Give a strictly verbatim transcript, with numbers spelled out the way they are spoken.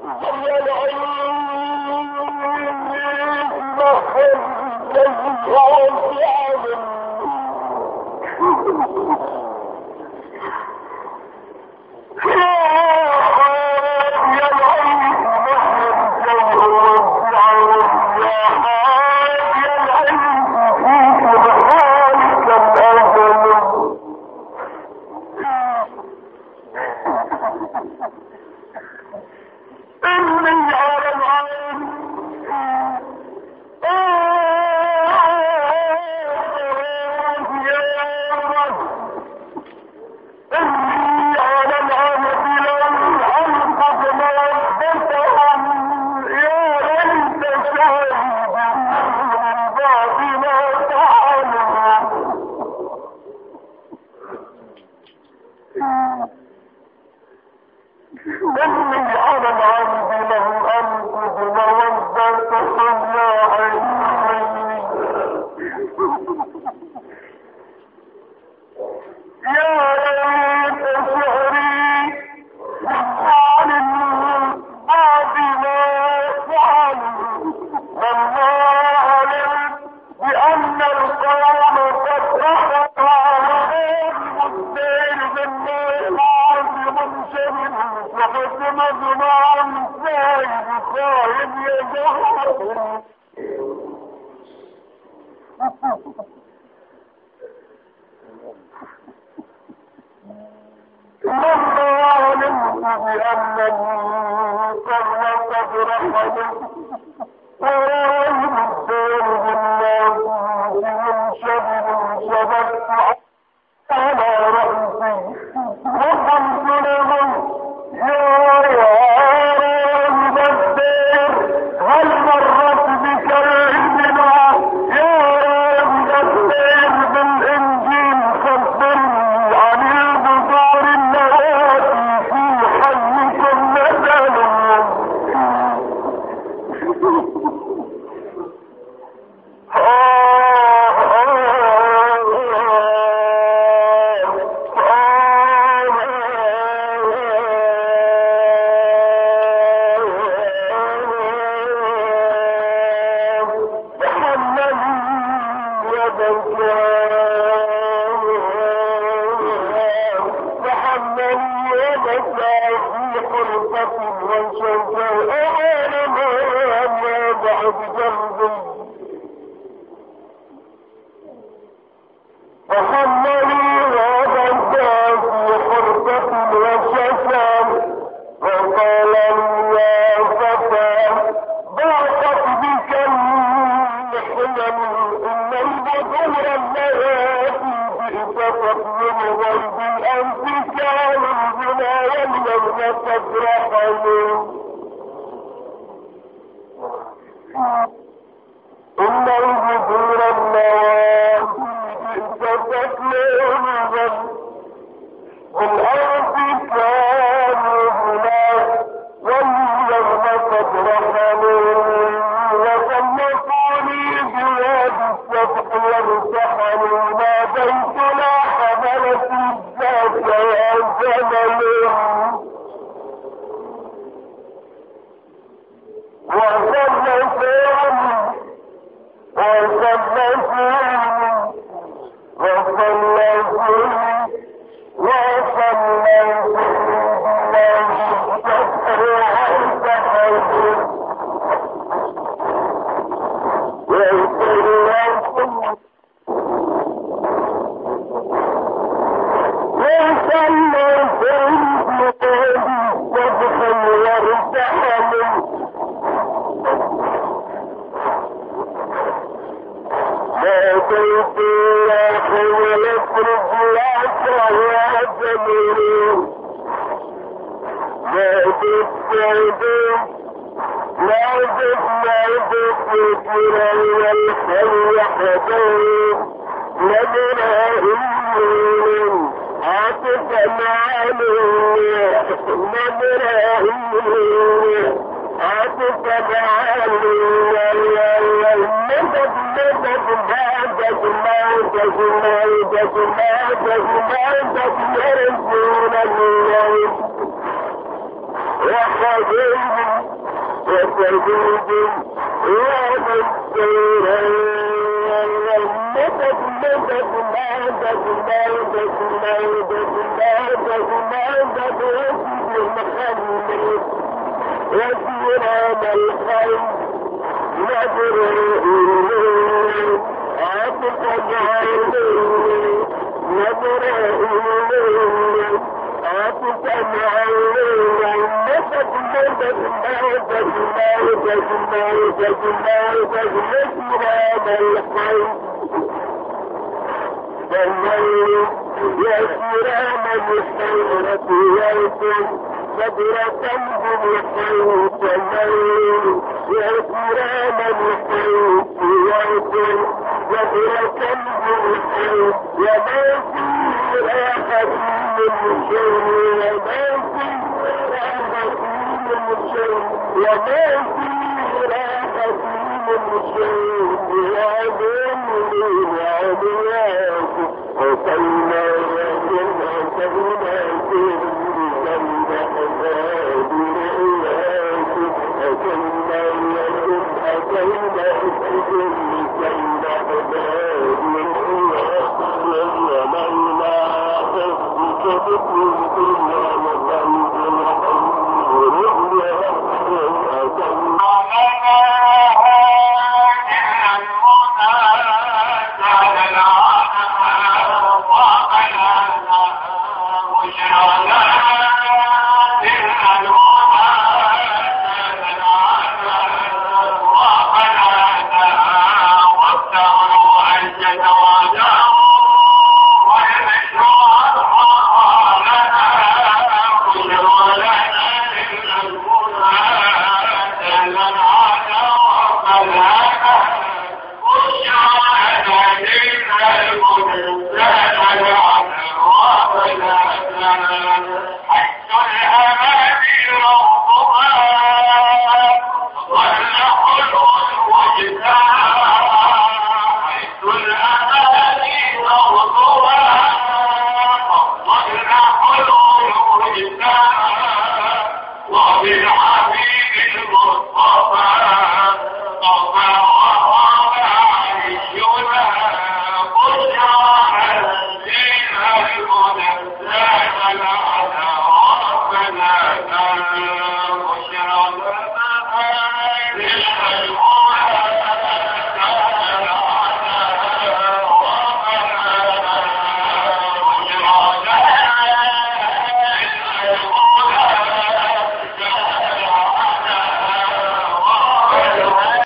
وخذهم جديد يوم السيران مدد مدد مدد مدد مدد مدد مدد يسير محمد يسيران الخير نظر إليه عطف عليه نظر إليه عطف عليه مدد مدد مدد مدد مدد مدد يسيران الخير فالليل يسيران الخيرة يوم صدرة بالخير فالليل يسيران الخير يوم صدرة بالخير وما في راحة من شيء وما في راحة من شيء وما في راحة من شيء وعدمني وعدياك وصلنا يجب أنتهنا كل جنب أفاد رئياك أكلنا يجب أكلنا كل جنب أفاد رئياك ويمينا أخذك بكل كل مطلب رئياك أكلنا Thank you.